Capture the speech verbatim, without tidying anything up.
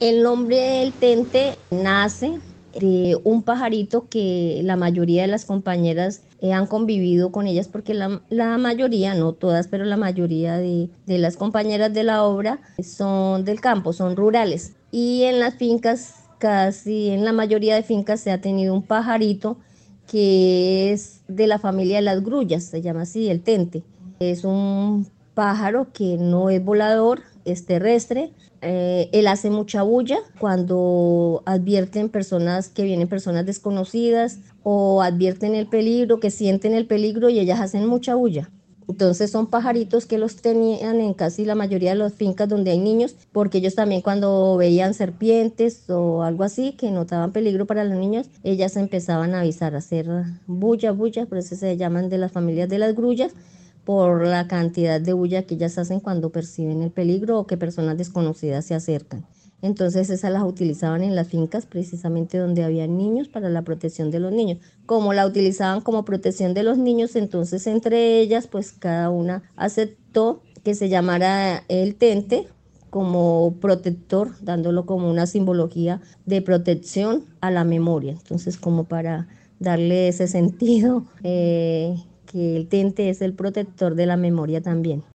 El nombre del tente nace de un pajarito que la mayoría de las compañeras eh, han convivido con ellas, porque la, la mayoría, no todas, pero la mayoría de, de las compañeras de la obra son del campo, son rurales. Y en las fincas, casi en la mayoría de fincas se ha tenido un pajarito que es de la familia de las grullas, se llama así, el tente. Es un pájaro que no es volador, es terrestre. Eh, él hace mucha bulla cuando advierten personas que vienen, personas desconocidas, o advierten el peligro, que sienten el peligro, y ellas hacen mucha bulla. Entonces son pajaritos que los tenían en casi la mayoría de las fincas donde hay niños, porque ellos también, cuando veían serpientes o algo así que notaban peligro para los niños, ellas empezaban a avisar, a hacer bulla, bulla. Por eso se llaman de las familias de las grullas, por la cantidad de bulla que ellas hacen cuando perciben el peligro o que personas desconocidas se acercan. Entonces esas las utilizaban en las fincas, precisamente donde había niños, para la protección de los niños. Como la utilizaban como protección de los niños, entonces entre ellas pues cada una aceptó que se llamara el tente como protector, dándolo como una simbología de protección a la memoria. Entonces, como para darle ese sentido, eh, que el tente es el protector de la memoria también.